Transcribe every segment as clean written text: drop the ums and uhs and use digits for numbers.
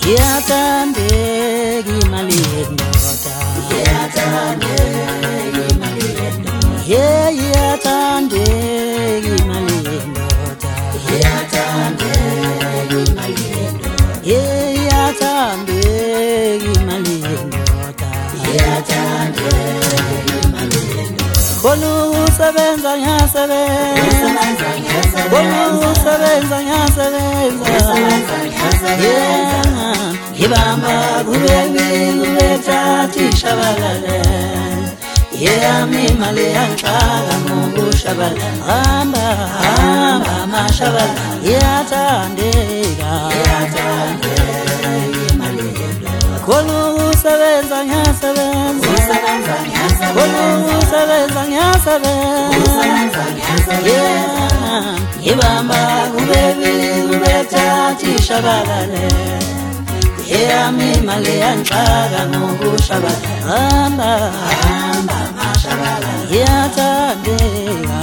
iyathandeka imali yendoda, iyathandeka imali yendoda, iyathandeka imali yendoda, iyathandeka imali yendoda, iyathandeka imali yendoda, iyathandeka imali yendoda. Khona usebenza ngiyasebenza, khona usebenza ngiyasebenza, ngibamba kube thathi shabalala, yami imali yangixaka ngokushabalala, hamba mashabalala, iyathandeka imali yendoda, khona usebenza ngiyasebenza, khona usebenza ngiyasebenza, ngibamba kube thathi shabalala, yami imali yangixaka ngokushabalala, hamba mashabalala, iyathandeka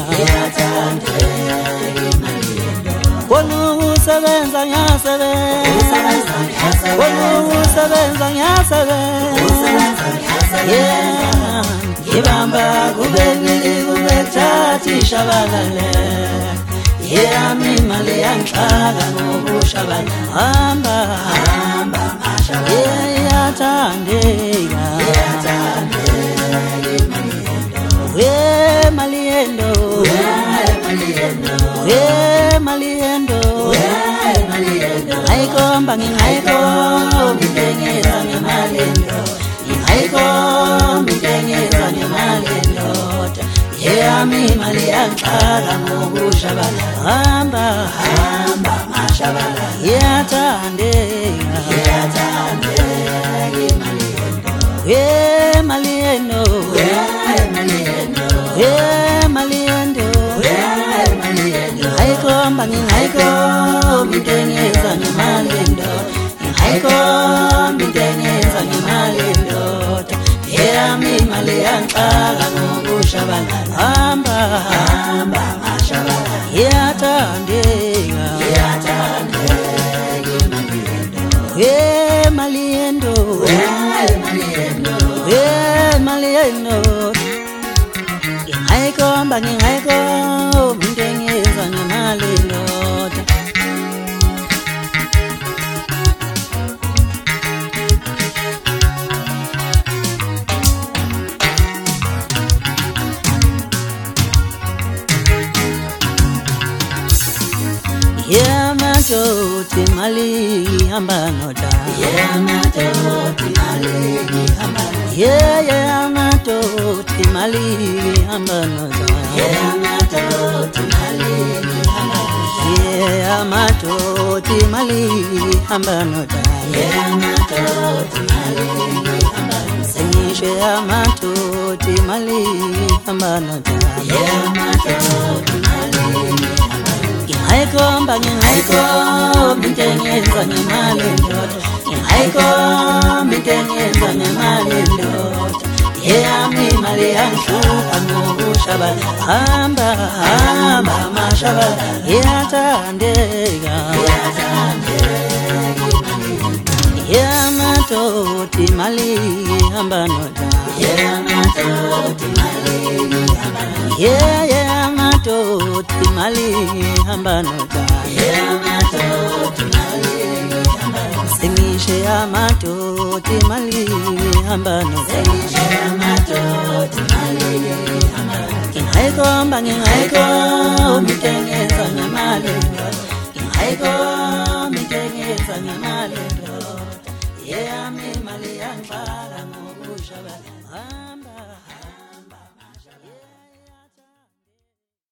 imali yendoda, khona usebenza ngiyasebenza, khona usebenza ngiyasebenza, ngibamba kube thathi shabalala, yami imali yangixaka ngokushabalala, hamba mashabalala, iyathandeka imali yendoda, imali yendoda, ngayikomba ngingayikomba intengenza ngemali yendoda, ngingayikomba intengenza ngemali yendoda, yami imali yangixaka ngokushabalala, hamba mashabalala, iyathandeka imali yendoda, imali yendoda, imali yendoda, ngayikomba ngingayikomba intengenza ngemali yendoda, ngingayikomba intengenza ngemali yendoda, yami imali yangixaka ngokushabalala, hamba mashabalala, iyathandeka imali yendoda, imali yendoda, ngingayikomba intengenza ngemali yendoda. Madoda imali ihamba noda, madoda imali ihamba noda, madoda imali ihamba noda, madoda imali ihamba noda, madoda imali ihamba noda, madoda imali ihamba noda, sengisho madoda imali ihamba noda, madoda imali ngingayyikomba intengenza ngemali yendoda, ngingayyikomba intengenza ngemali yendoda, yami imali yangixaka ngokushabalala, hamba mashabalala, iyathandeka madoda imali ihamba noda, madoda imali ihamba noda, madoda imali ihamba noda, madoda imali ihamba noda, sengisho madoda imali ihamba noda, madoda imali ihamba noda, ngingayyikomba intengenza ngemali yendoda, ngingayyikomba intengenza ngemali yendoda, yami imali yangixaka ngokushabalala.